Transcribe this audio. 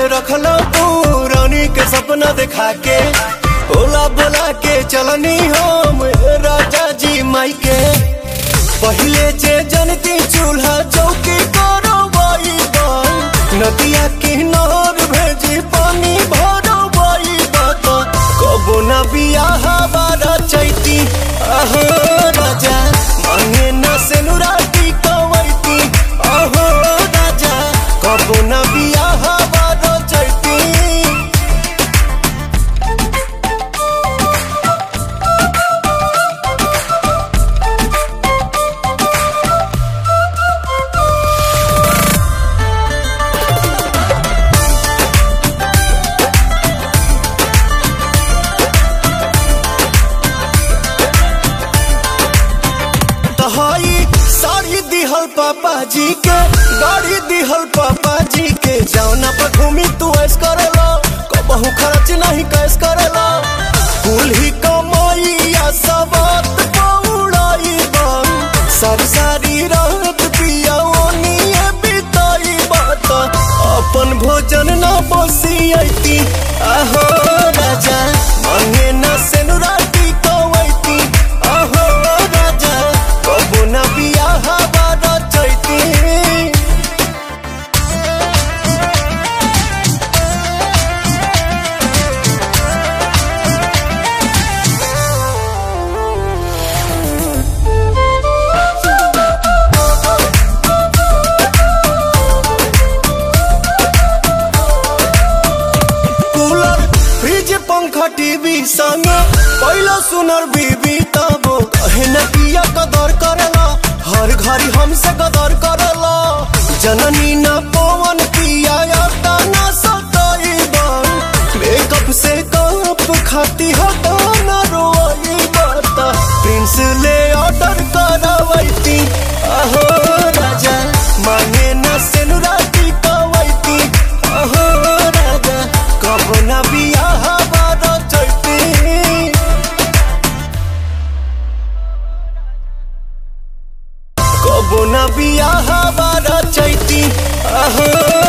रखला पुरानी के सपना दिखा के ओला बोला के चलनी हम राजा जी माई के। पहले जे जनती चूल्हा चौकी करो बाई नदिया किनार भेजी पानी भरो बाई बात कबो न बियाह बारा चैती आहो राजा मांगे न सेनुराती कवैती आहो राजा कबो न बियाह बारा चैती। साड़ी दिहल पापा जी के गाड़ी दिहल पापा जी के जौना पर घूमी तू ऐस करेला कबहू खर्च नहीं कैस करेला कुल ही कमाइया सबत पौड़ाई बन सारी सारी रात पिया ओनिए बिताई बात अपन भोजन न बसियती आहो राजा मांगे न सेनुराती कवैती आहो राजा कबो न बियाह बारा चैती। कूलर फ्रिज पंखा टीवी संग पहला सुनर बीबी तब कहे न पिया कदर करेला हर घड़ी हमसे कदर करेला जननी न पवन पिया आता न सताई बन मेकअप से कप खाती हटा न रोई बाता प्रिंस ले ऑर्डर करवैती आहो राजा मांगे न सेनुराती कवैती आहो राजा कबो न बियाह बारा चैती। कबो न बियाह बारा चैती आहो